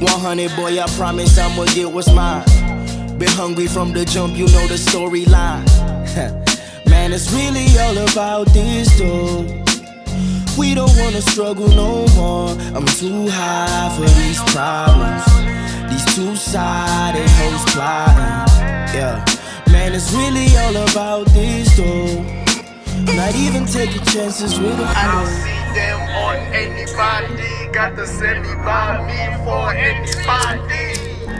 100, boy, I promise I'ma get what's mine. Been hungry from the jump, you know the storyline. Man, it's really all about this, though. We don't wanna struggle no more. I'm too high for these problems. These two-sided hoes plotting. Yeah, man, it's really all about this, though. Not even taking chances with a I don't see them on anybody. Got to send me by me for anybody.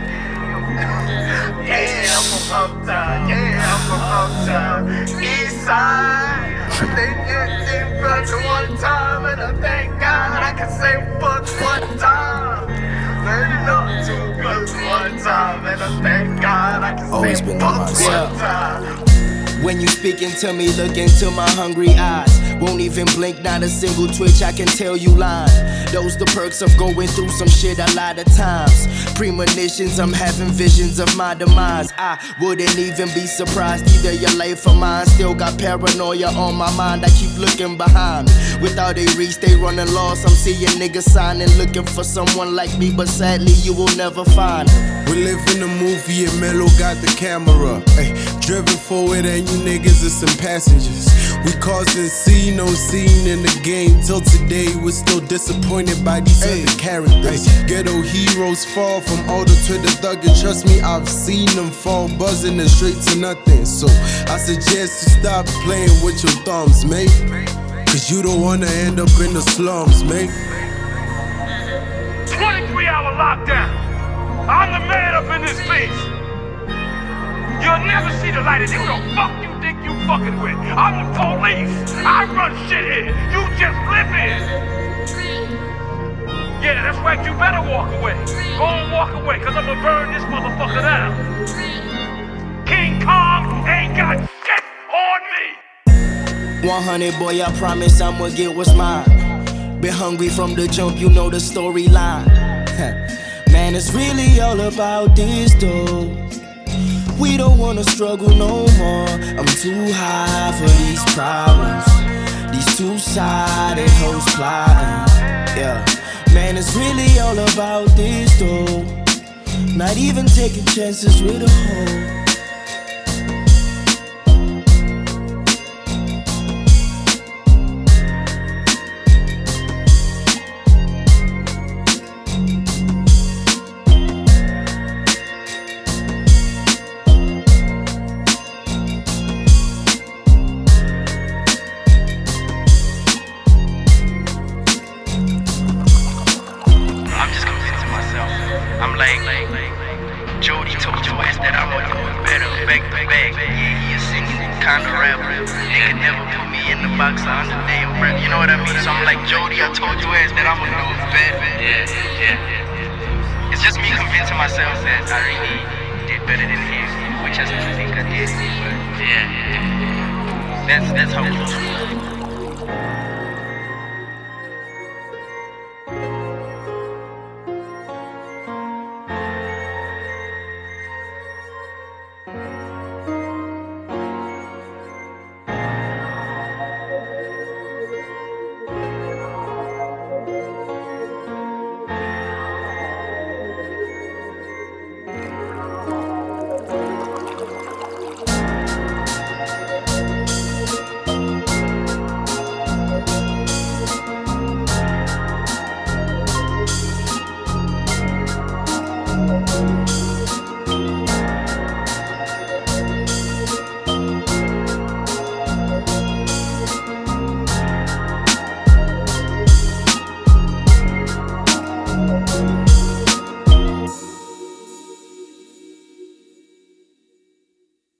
Yeah, I'm from uptown. Yeah, I'm from uptown. East side. They get drugs one time, and I thank God I can say fuck one time. They not too close one time, and I thank God I can Always say been fuck on my side. one time. When you speaking to me, look into my hungry eyes. Won't even blink, not a single twitch, I can tell you lying. Those the perks of going through some shit a lot of times. Premonitions, I'm having visions of my demise. I wouldn't even be surprised, either your life or mine. Still got paranoia on my mind, I keep looking behind me. Without a reach, they running lost. I'm seeing niggas signing, looking for someone like me, but sadly you will never find her. We live in a movie and Mello got the camera. Ay, driven forward and you niggas are some passengers. We causing scene, no scene in the game. Till today, we're still disappointed by these other characters. Ghetto heroes fall from older to the thug, and trust me, I've seen them fall buzzing and straight to nothing. So I suggest you stop playing with your thumbs, mate. Cause you don't wanna end up in the slums, mate. 23-hour lockdown. I'm the man up in this piece. You'll never see the light of it. Who the fuck you think you fucking with? I'm the police. I run shit here. You just live here. Yeah, that's right. You better walk away. Go and walk away, cause I'ma burn this motherfucker down. King Kong ain't got shit on me. 100, boy, I promise I'ma get what's mine. Been hungry from the jump, you know the storyline. Man, it's really all about this, though. We don't wanna struggle no more. I'm too high for these problems. These two-sided hoes plotting. Yeah, man, it's really all about this, though. Not even taking chances with a hoe. I'm like, Jody told your ass that I'ma do it better, back to back. Yeah, he a singing kind of rapper. Nigga never put me in the box under damn rap. You know what I mean? So I'm like, Jody, I told your ass that I'ma do it better. Yeah. It's just me convincing myself that I really did better than him, which I still think I did. But yeah. That's how close we are.